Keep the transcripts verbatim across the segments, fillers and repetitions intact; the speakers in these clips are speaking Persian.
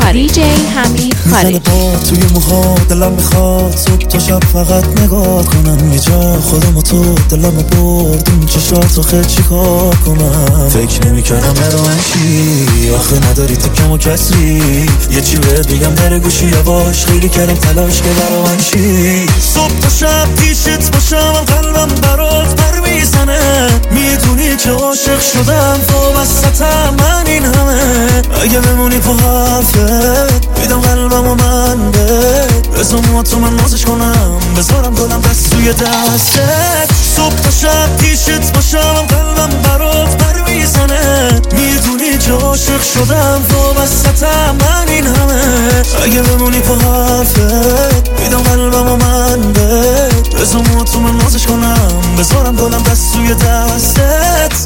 خاری دی جی حمید خاری با توی موها دلم میخواد صبح تا شب فقط نگاه کنم یه جا خودم و تو دلم برد این چشاتو خیلی چی کار کنم فکر نمی کردم برای چی آخه نداری تکم و کسری یه چی بهت بگم در گوشی یواش خیلی کردم تلاش که برای من چی صبح تا شب پیشت باشم قلبم برات پر میزنه میدونی که عاشق شدم تو وسطم من این همه اگه بمونی پا حرفت میدم قلبم و من به بزم تو من نازش کنم بذارم گلم دست توی دستت صبح تا شب پیشت باشم قلبم برات پر میزنه میدونی که عاشق شدم تو وسطم من این همه اگه بمونی پا حرفت میدم قلبم و من به بزم تو من نازش کنم بذارم گلم دست توی دستت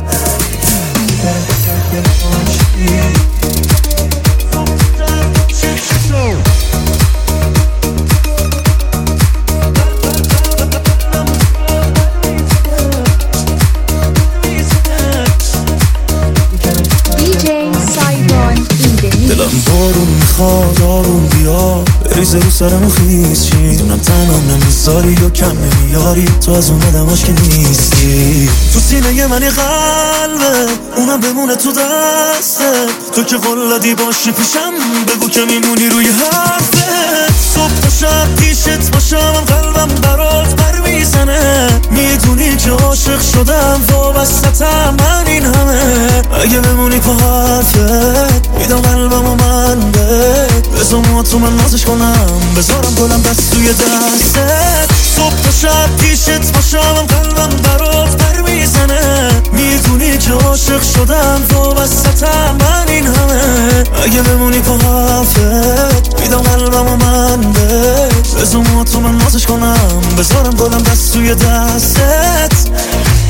دلم بارون میخواد آروم بیا بریزه رو سرمو خیز چی میدونم تنم نمیذاری یا کم نمیاری تو از اون آدماش که نیستی تو سینه منی قلبه اونم بمونه تو دسته تو که قلادی باشی پیشم بگو که میمونی روی حرفت صبح تا شب پیشت باشم قلبم برات پر میزنه میدونی که عاشق شدم وابستم من این همه اگه بمونی پا حرفت میدم قلبم و من بهت بزم تو من نازش کنم بذارم گلم دست توی دستت صبح تا شب پیشت باشم قلبم برات پر میزنه میدونی که عاشق شدم وابستم من این همه اگه بمونی پا حرفت میدم قلبم و من بهت بزم تو من نازش کنم بذارم گلم دست توی دستت